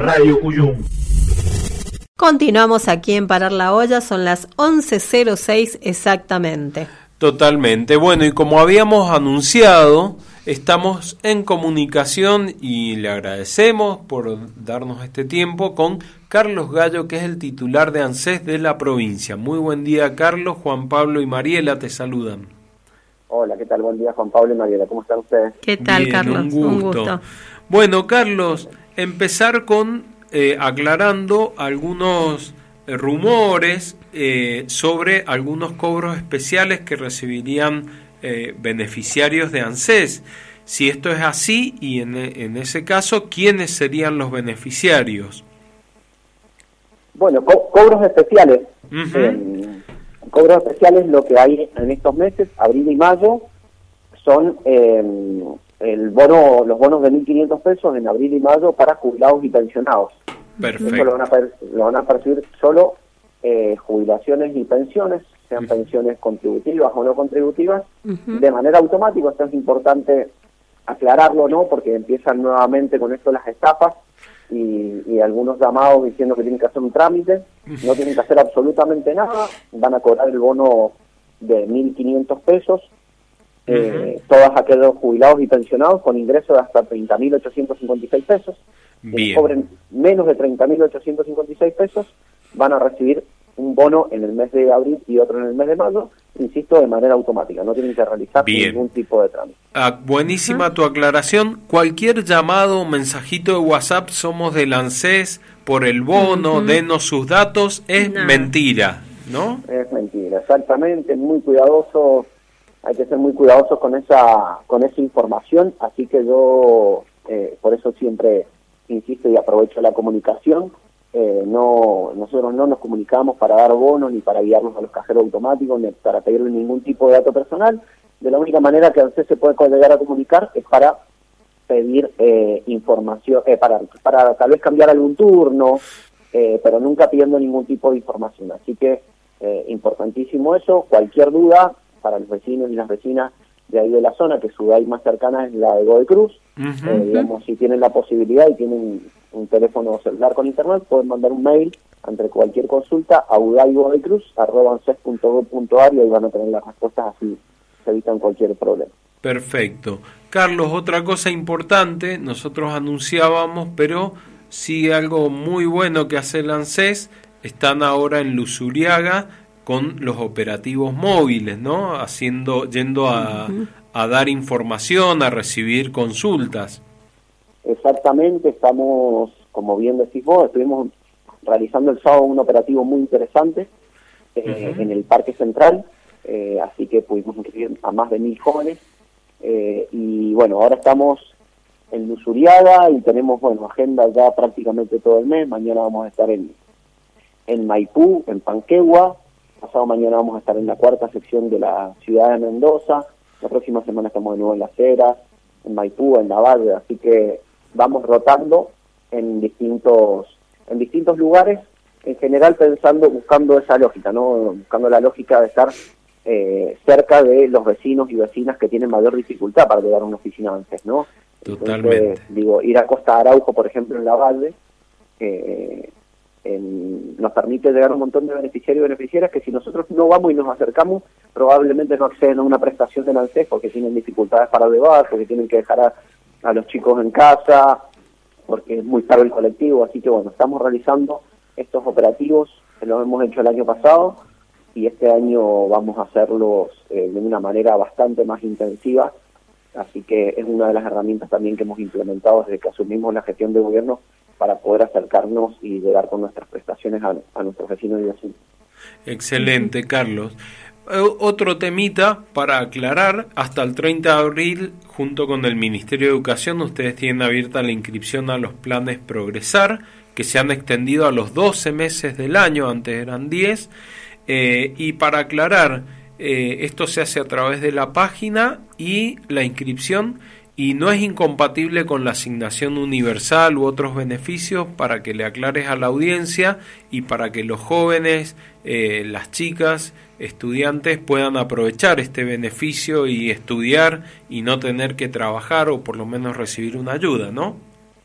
Radio Cuyum. Continuamos aquí en Parar la Olla, son las 11:06 exactamente. Totalmente. Bueno, y como habíamos anunciado, estamos en comunicación y le agradecemos por darnos este tiempo con Carlos Gallo, que es el titular de ANSES de la provincia. Muy buen día, Carlos. Juan Pablo y Mariela te saludan. Hola, ¿qué tal? Buen día, Juan Pablo y Mariela. ¿Cómo están ustedes? ¿Qué tal, Bien, Carlos? Un gusto. Bueno, Carlos, empezar con aclarando algunos rumores sobre algunos cobros especiales que recibirían beneficiarios de ANSES. Si esto es así, y en ese caso, ¿quiénes serían los beneficiarios? Bueno, cobros especiales. Uh-huh. Cobros especiales, lo que hay en estos meses, abril y mayo, son los bonos de 1.500 pesos en abril y mayo para jubilados y pensionados. Perfecto. Eso lo van a percibir solo jubilaciones y pensiones, sean pensiones contributivas o no contributivas, de manera automática. Esto es importante aclararlo, ¿no? Porque empiezan nuevamente con esto las estafas y algunos llamados diciendo que tienen que hacer un trámite. No tienen que hacer absolutamente nada, van a cobrar el bono de 1.500 pesos, todos aquellos jubilados y pensionados con ingresos de hasta 30.856 pesos. Quienes cobren menos de 30.856 pesos van a recibir un bono en el mes de abril y otro en el mes de mayo, insisto, de manera automática, no tienen que realizar ningún tipo de trámite. Buenísima tu aclaración. Cualquier llamado o mensajito de WhatsApp, somos del ANSES por el bono, denos sus datos, es mentira, ¿no? Es mentira, exactamente, muy cuidadoso, hay que ser muy cuidadosos con esa información, así que yo por eso siempre insisto y aprovecho la comunicación. Nosotros no nos comunicamos para dar bonos ni para guiarnos a los cajeros automáticos ni para pedirle ningún tipo de dato personal. De la única manera que ANSES se puede llegar a comunicar es para pedir información, para tal vez cambiar algún turno, pero nunca pidiendo ningún tipo de información. Así que importantísimo eso. Cualquier duda para los vecinos y las vecinas de ahí de la zona, que su DAI más cercana es la de Godoy Cruz, digamos, si tienen la posibilidad y tienen un teléfono celular con internet, pueden mandar un mail ante cualquier consulta a udaigodoycruz@anses.gov.ar y ahí van a tener las respuestas, así se evitan cualquier problema. Perfecto. Carlos, otra cosa importante, nosotros anunciábamos, pero sigue algo muy bueno que hace el ANSES, están ahora en Luzuriaga con los operativos móviles, ¿no? Yendo a dar información, a recibir consultas. Exactamente, estamos, como bien decís vos, estuvimos realizando el sábado un operativo muy interesante en el Parque Central, así que pudimos inscribir a más de 1.000 jóvenes, y bueno, ahora estamos en Luzuriaga y tenemos, agenda ya prácticamente todo el mes. Mañana vamos a estar en Maipú, en Panquegua, pasado mañana vamos a estar en la cuarta sección de la ciudad de Mendoza, la próxima semana estamos de nuevo en Las Heras, en Maipú, en La Valle, así que vamos rotando en distintos lugares, en general buscando esa lógica, ¿no? Buscando la lógica de estar cerca de los vecinos y vecinas que tienen mayor dificultad para llegar a una oficina ANSES, ¿no? Totalmente. Entonces, ir a Costa Araujo, por ejemplo, en La Valle, nos permite llegar a un montón de beneficiarios y beneficiarias que si nosotros no vamos y nos acercamos, probablemente no acceden a una prestación del ANSES porque tienen dificultades para llevar, porque tienen que dejar a los chicos en casa, porque es muy caro el colectivo. Así que estamos realizando estos operativos, que los hemos hecho el año pasado, y este año vamos a hacerlos de una manera bastante más intensiva, así que es una de las herramientas también que hemos implementado desde que asumimos la gestión de gobierno para poder acercarnos y llegar con nuestras prestaciones a nuestros vecinos y vecinos. Excelente, Carlos. Otro temita para aclarar, hasta el 30 de abril, junto con el Ministerio de Educación, ustedes tienen abierta la inscripción a los planes Progresar, que se han extendido a los 12 meses del año, antes eran 10, y para aclarar, esto se hace a través de la página y la inscripción, y no es incompatible con la asignación universal u otros beneficios, para que le aclares a la audiencia y para que los jóvenes, las chicas, estudiantes puedan aprovechar este beneficio y estudiar y no tener que trabajar o por lo menos recibir una ayuda, ¿no?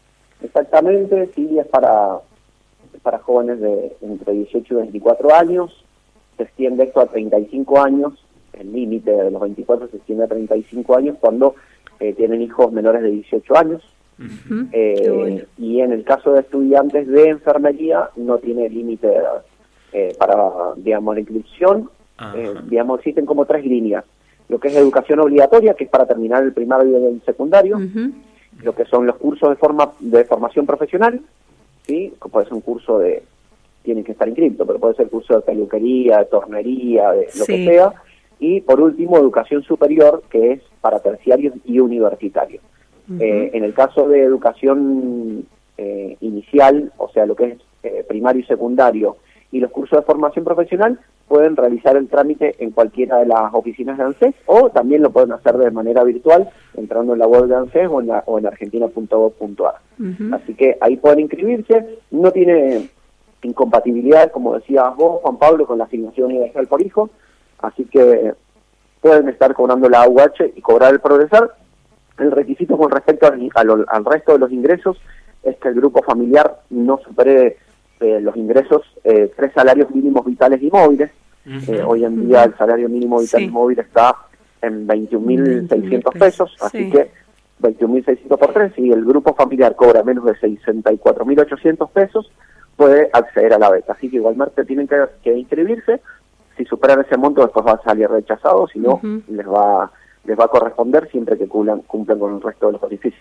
Exactamente, sí, es para jóvenes de entre 18 y 24 años, se extiende esto a 35 años, el límite de los 24 se extiende a 35 años cuando tienen hijos menores de 18 años. Bueno. Y en el caso de estudiantes de enfermería no tiene límite de edad. Para, digamos, la inscripción, digamos, existen como 3 líneas. Lo que es educación obligatoria, que es para terminar el primario y el secundario, lo que son los cursos de formación profesional, ¿sí? Puede ser un curso tienen que estar inscritos, pero puede ser curso de peluquería, de tornería, de lo que sea. Y por último, educación superior, que es para terciarios y universitarios. En el caso de educación inicial, o sea, lo que es primario y secundario, y los cursos de formación profesional, pueden realizar el trámite en cualquiera de las oficinas de ANSES, o también lo pueden hacer de manera virtual, entrando en la web de ANSES o en argentina.gov.ar. Así que ahí pueden inscribirse, no tiene incompatibilidad, como decías vos, Juan Pablo, con la asignación universal por hijo, así que pueden estar cobrando la AUH y cobrar el progresar. El requisito con respecto al resto de los ingresos es que el grupo familiar no supere los ingresos 3 salarios mínimos vitales y móviles. Hoy en día el salario mínimo vital y móvil está en 21.600 pesos, así que 21.600 por 3, si el grupo familiar cobra menos de 64.800 pesos, puede acceder a la beca. Así que igualmente tienen que inscribirse. Si superan ese monto, después va a salir rechazado, si no, les va a corresponder siempre que cumplan con el resto de los beneficios.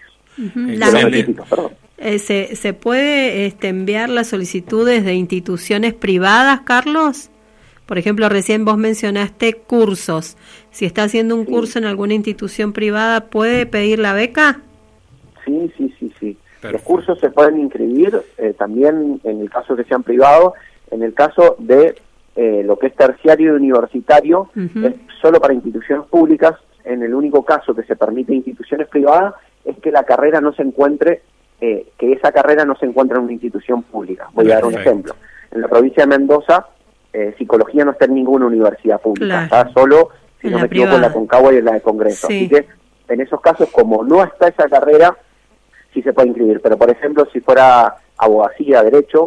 ¿Se puede enviar las solicitudes de instituciones privadas, Carlos? Por ejemplo, recién vos mencionaste cursos. Si está haciendo un curso en alguna institución privada, ¿puede pedir la beca? Sí. Los cursos se pueden inscribir también en el caso que sean privados. En el caso de lo que es terciario y universitario, es solo para instituciones públicas. En el único caso que se permite instituciones privadas es que la carrera no se encuentre, que esa carrera no se encuentre en una institución pública. Voy a dar un ejemplo. En la provincia de Mendoza, psicología no está en ninguna universidad pública, está solo, si no me equivoco, en la Concagua y en la de Congreso. Así que en esos casos, como no está esa carrera, sí se puede inscribir. Pero, por ejemplo, si fuera abogacía, derecho,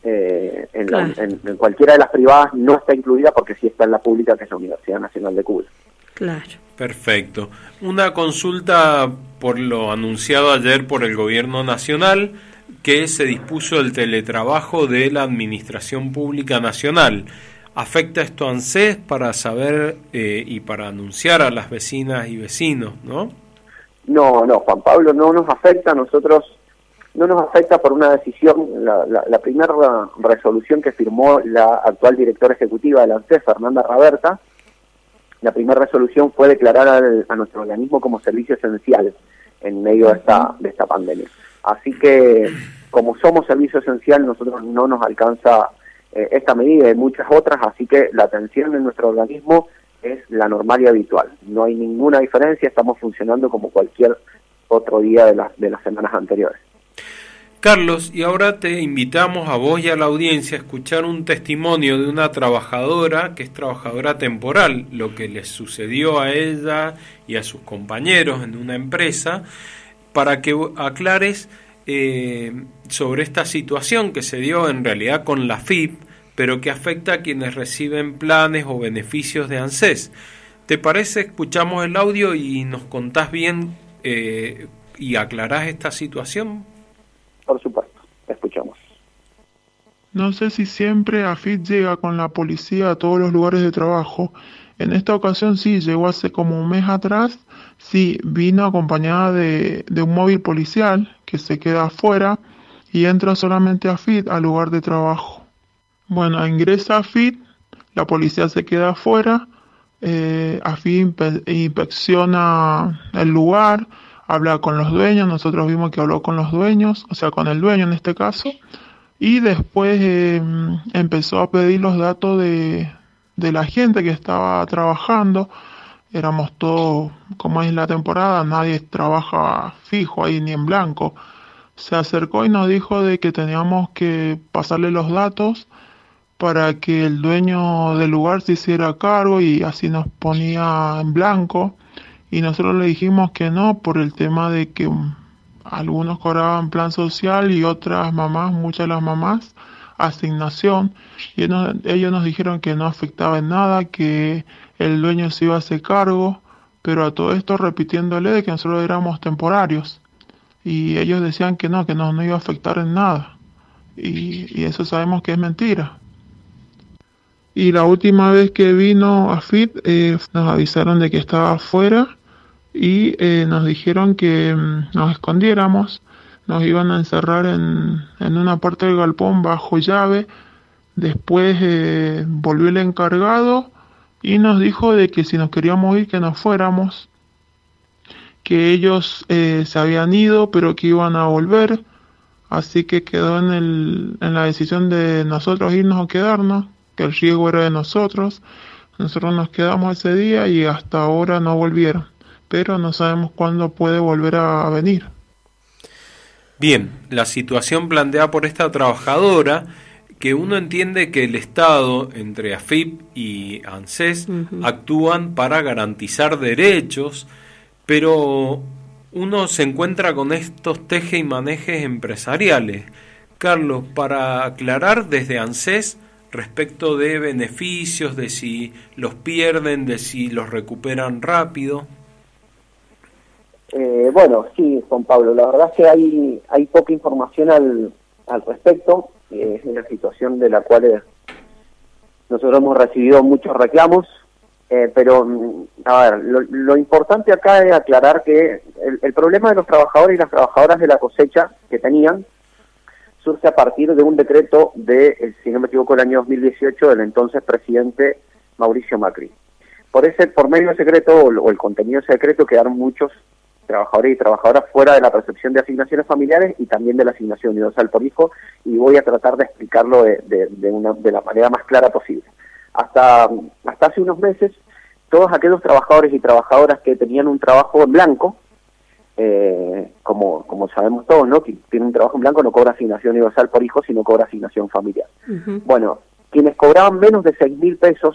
en cualquiera de las privadas no está incluida, porque sí está en la pública, que es la Universidad Nacional de Cuba. Claro. Perfecto. Una consulta por lo anunciado ayer por el Gobierno Nacional, que se dispuso el teletrabajo de la Administración Pública Nacional. ¿Afecta esto a ANSES para saber y para anunciar a las vecinas y vecinos, no? No, Juan Pablo, no nos afecta. Nosotros no nos afecta por una decisión. La primera resolución que firmó la actual directora ejecutiva de la ANSES, Fernanda Raberta, la primera resolución fue declarar a nuestro organismo como servicio esencial en medio de esta pandemia. Así que, como somos servicio esencial, nosotros no nos alcanza esta medida y muchas otras, así que la atención en nuestro organismo es la normal y habitual. No hay ninguna diferencia, estamos funcionando como cualquier otro día de las semanas anteriores. Carlos, y ahora te invitamos a vos y a la audiencia a escuchar un testimonio de una trabajadora que es trabajadora temporal, lo que les sucedió a ella y a sus compañeros en una empresa, para que aclares sobre esta situación que se dio en realidad con la FIP, pero que afecta a quienes reciben planes o beneficios de ANSES. ¿Te parece? Escuchamos el audio y nos contás bien y aclarás esta situación. Por supuesto, escuchamos. No sé si siempre AFIP llega con la policía a todos los lugares de trabajo. En esta ocasión sí, llegó hace como un mes atrás. Sí, vino acompañada de un móvil policial que se queda afuera y entra solamente AFIP al lugar de trabajo. Bueno, ingresa AFIP, la policía se queda afuera, AFIP inspecciona el lugar, habla con los dueños, nosotros vimos que habló con los dueños, o sea, con el dueño en este caso, y después empezó a pedir los datos de la gente que estaba trabajando. Éramos todos, como es la temporada, nadie trabaja fijo ahí ni en blanco. Se acercó y nos dijo de que teníamos que pasarle los datos para que el dueño del lugar se hiciera cargo y así nos ponía en blanco. Y nosotros le dijimos que no, por el tema de que algunos cobraban plan social y otras mamás, muchas de las mamás, asignación, y ellos nos dijeron que no afectaba en nada, que el dueño se iba a hacer cargo, pero a todo esto repitiéndole de que nosotros éramos temporarios, y ellos decían que no iba a afectar en nada, y eso sabemos que es mentira. Y la última vez que vino AFIP, nos avisaron de que estaba afuera y nos dijeron que nos escondiéramos. Nos iban a encerrar en una parte del galpón bajo llave. Después volvió el encargado y nos dijo de que si nos queríamos ir, que nos fuéramos, que ellos se habían ido pero que iban a volver, así que quedó en la decisión de nosotros irnos o quedarnos, que el riesgo era de nosotros. Nosotros nos quedamos ese día y hasta ahora no volvieron, pero no sabemos cuándo puede volver a venir. Bien, la situación planteada por esta trabajadora, que uno entiende que el Estado, entre AFIP y ANSES, actúan para garantizar derechos, pero uno se encuentra con estos teje y manejes empresariales. Carlos, para aclarar desde ANSES respecto de beneficios, de si los pierden, de si los recuperan rápido. Bueno, sí, Juan Pablo, la verdad es que hay poca información al respecto. Es una situación de la cual nosotros hemos recibido muchos reclamos, pero a ver, lo importante acá es aclarar que el problema de los trabajadores y las trabajadoras de la cosecha que tenían surge a partir de un decreto si no me equivoco, el año 2018 del entonces presidente Mauricio Macri. Por medio de ese decreto, o el contenido de ese decreto, quedaron muchos trabajadores y trabajadoras fuera de la percepción de asignaciones familiares y también de la asignación universal por hijo, y voy a tratar de explicarlo de la manera más clara posible. Hasta hace unos meses, todos aquellos trabajadores y trabajadoras que tenían un trabajo en blanco, como sabemos todos, ¿no? Que tiene un trabajo en blanco no cobra asignación universal por hijo, sino cobra asignación familiar. Bueno, quienes cobraban menos de 6.000 pesos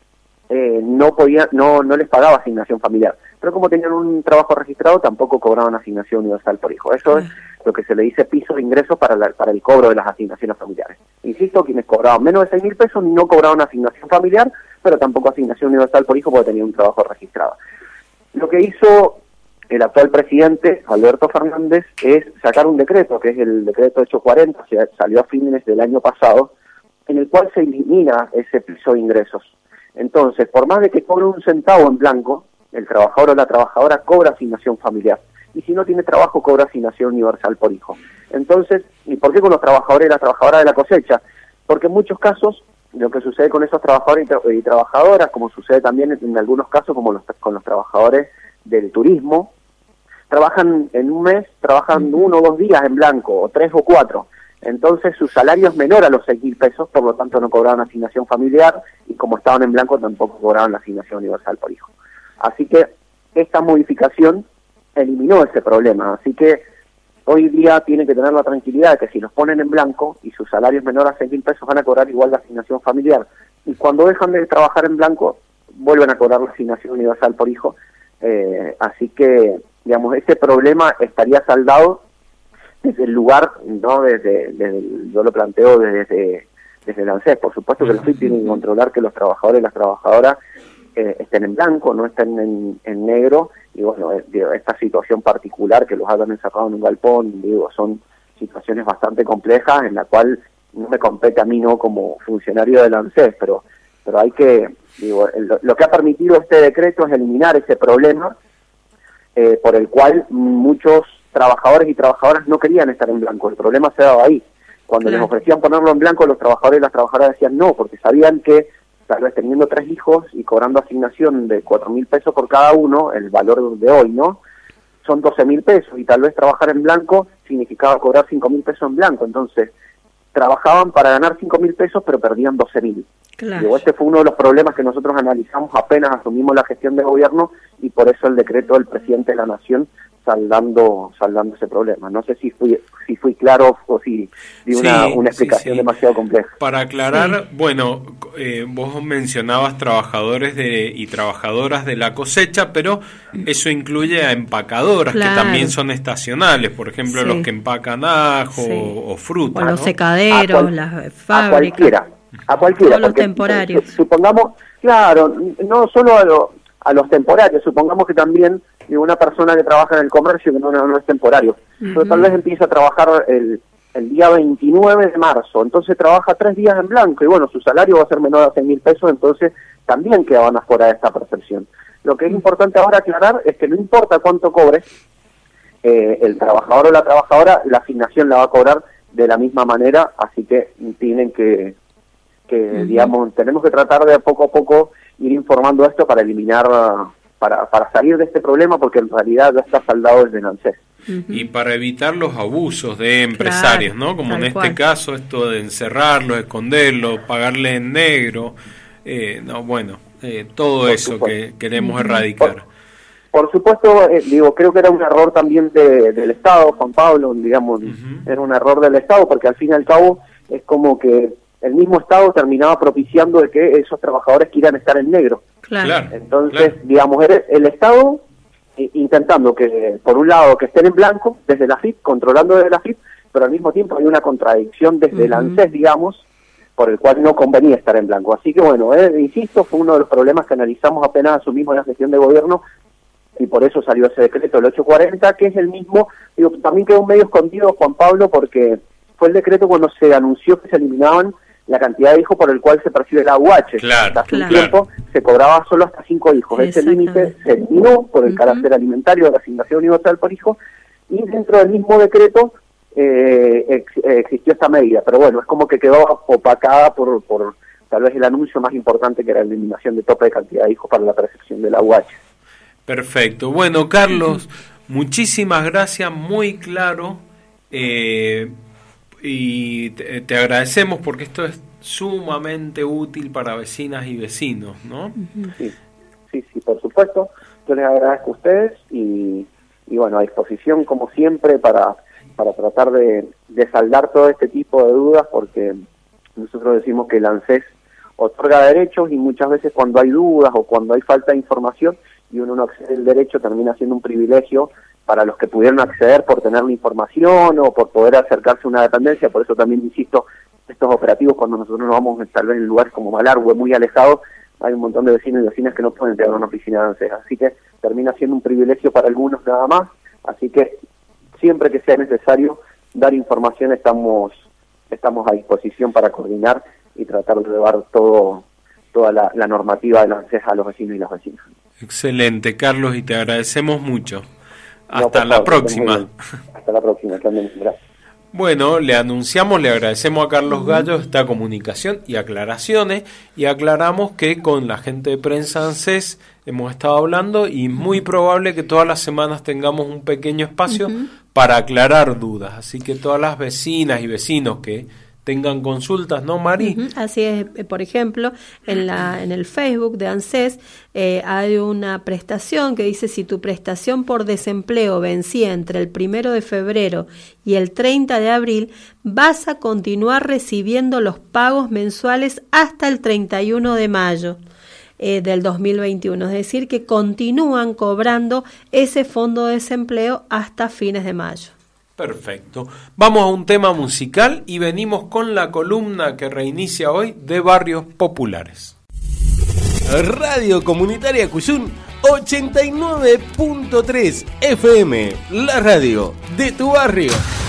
no les pagaba asignación familiar, pero como tenían un trabajo registrado tampoco cobraban asignación universal por hijo. Eso es lo que se le dice piso de ingresos para el cobro de las asignaciones familiares. Insisto, quienes cobraban menos de 6.000 pesos no cobraban asignación familiar, pero tampoco asignación universal por hijo porque tenían un trabajo registrado. Lo que hizo el actual presidente, Alberto Fernández, es sacar un decreto, que es el decreto 840, que salió a fines del año pasado, en el cual se elimina ese piso de ingresos. Entonces, por más de que cobre un centavo en blanco, el trabajador o la trabajadora cobra asignación familiar. Y si no tiene trabajo, cobra asignación universal por hijo. Entonces, ¿y por qué con los trabajadores y las trabajadoras de la cosecha? Porque en muchos casos, lo que sucede con esos trabajadores y trabajadoras, como sucede también en algunos casos con los trabajadores del turismo, trabajan en un mes, trabajan 1 o 2 días en blanco, o 3 o 4. Entonces su salario es menor a los 6.000 pesos, por lo tanto no cobraban asignación familiar, y como estaban en blanco tampoco cobraban la asignación universal por hijo. Así que esta modificación eliminó ese problema. Así que hoy día tienen que tener la tranquilidad de que si los ponen en blanco y su salario es menor a 6.000 pesos, van a cobrar igual la asignación familiar. Y cuando dejan de trabajar en blanco, vuelven a cobrar la asignación universal por hijo. Así que, digamos, ese problema estaría saldado desde el lugar, no yo lo planteo desde el ANSES. Por supuesto que el FIP tiene que controlar que los trabajadores y las trabajadoras estén en blanco, no estén en negro, y bueno, esta situación particular que los hayan encerrado en un galpón, son situaciones bastante complejas en la cual no me compete a mí, no como funcionario del ANSES, pero hay que, lo que ha permitido este decreto es eliminar ese problema por el cual muchos trabajadores y trabajadoras no querían estar en blanco. El problema se daba ahí. Cuando les ofrecían ponerlo en blanco, los trabajadores y las trabajadoras decían no, porque sabían que tal vez teniendo 3 hijos y cobrando asignación de 4.000 pesos por cada uno, el valor de hoy, ¿no? Son 12.000 pesos, y tal vez trabajar en blanco significaba cobrar 5.000 pesos en blanco. Entonces, trabajaban para ganar 5.000 pesos, pero perdían 12.000. Claro. Este fue uno de los problemas que nosotros analizamos apenas asumimos la gestión de gobierno, y por eso el decreto del presidente de la Nación saldando ese problema. No sé si fui claro o si di una explicación demasiado compleja. Para aclarar, bueno, vos mencionabas trabajadores y trabajadoras de la cosecha, pero eso incluye a empacadoras, claro, que también son estacionales, por ejemplo, los que empacan ajo o fruta. O los secaderos, las fábricas. A cualquiera. Todos los temporarios. Supongamos, claro, no solo a los temporarios, supongamos que también una persona que trabaja en el comercio que no es temporario, pero tal vez empieza a trabajar el día 29 de marzo, entonces trabaja 3 días en blanco y bueno, su salario va a ser menor a 6.000 pesos, entonces también quedaban afuera de esta percepción. Lo que es importante ahora aclarar es que no importa cuánto cobre, el trabajador o la trabajadora, la asignación la va a cobrar de la misma manera, así que tienen que digamos, tenemos que tratar de poco a poco ir informando esto para eliminar, para salir de este problema, porque en realidad ya está saldado desde el ANSES. Y para evitar los abusos de empresarios, claro, ¿no? Como en este caso, esto de encerrarlos, esconderlos, pagarle en negro, todo por eso supuesto. Que queremos erradicar. Por supuesto, creo que era un error también del Estado, Juan Pablo, digamos, era un error del Estado, porque al fin y al cabo es como que el mismo Estado terminaba propiciando de que esos trabajadores quieran estar en negro. Claro. Entonces, digamos, el Estado intentando que, por un lado, que estén en blanco desde la AFIP, controlando desde la AFIP, pero al mismo tiempo hay una contradicción desde el ANSES, digamos, por el cual no convenía estar en blanco. Así que, bueno, insisto, fue uno de los problemas que analizamos apenas asumimos la gestión de gobierno, y por eso salió ese decreto, el 840, que es el mismo, también quedó medio escondido, Juan Pablo, porque fue el decreto cuando se anunció que se eliminaban la cantidad de hijos por el cual se percibe la UH. Claro, hace un tiempo se cobraba solo hasta 5 hijos. Ese límite se eliminó por el carácter alimentario de la asignación universal por hijo, y dentro del mismo decreto existió esta medida. Pero bueno, es como que quedó opacada por tal vez el anuncio más importante, que era la eliminación de tope de cantidad de hijos para la percepción de la UH. Perfecto. Bueno, Carlos, muchísimas gracias, muy claro. Y te agradecemos porque esto es sumamente útil para vecinas y vecinos, ¿no? Sí, por supuesto. Yo les agradezco a ustedes y bueno, a disposición como siempre para tratar de saldar todo este tipo de dudas, porque nosotros decimos que el ANSES otorga derechos y muchas veces cuando hay dudas o cuando hay falta de información y uno no accede al derecho, termina siendo un privilegio para los que pudieron acceder por tener la información o por poder acercarse a una dependencia. Por eso también insisto, estos operativos, cuando nosotros nos vamos tal vez en lugares como Malargüe, muy alejados, hay un montón de vecinos y vecinas que no pueden llegar a una oficina de ANSES, así que termina siendo un privilegio para algunos nada más, así que siempre que sea necesario dar información estamos a disposición para coordinar y tratar de llevar toda la normativa de ANSES a los vecinos y las vecinas. Excelente, Carlos, y te agradecemos mucho. Hasta la próxima. Hasta la próxima, también. Gracias. Bueno, le agradecemos a Carlos Gallo esta comunicación y aclaraciones, y aclaramos que con la gente de Prensa ANSES hemos estado hablando y muy probable que todas las semanas tengamos un pequeño espacio para aclarar dudas, así que todas las vecinas y vecinos que tengan consultas, ¿no, Mari? Así es. Por ejemplo, en el Facebook de ANSES hay una prestación que dice: si tu prestación por desempleo vencía entre el 1 de febrero y el 30 de abril, vas a continuar recibiendo los pagos mensuales hasta el 31 de mayo del 2021. Es decir, que continúan cobrando ese fondo de desempleo hasta fines de mayo. Perfecto. Vamos a un tema musical y venimos con la columna que reinicia hoy de Barrios Populares. Radio Comunitaria Cuyún 89.3 FM, la radio de tu barrio.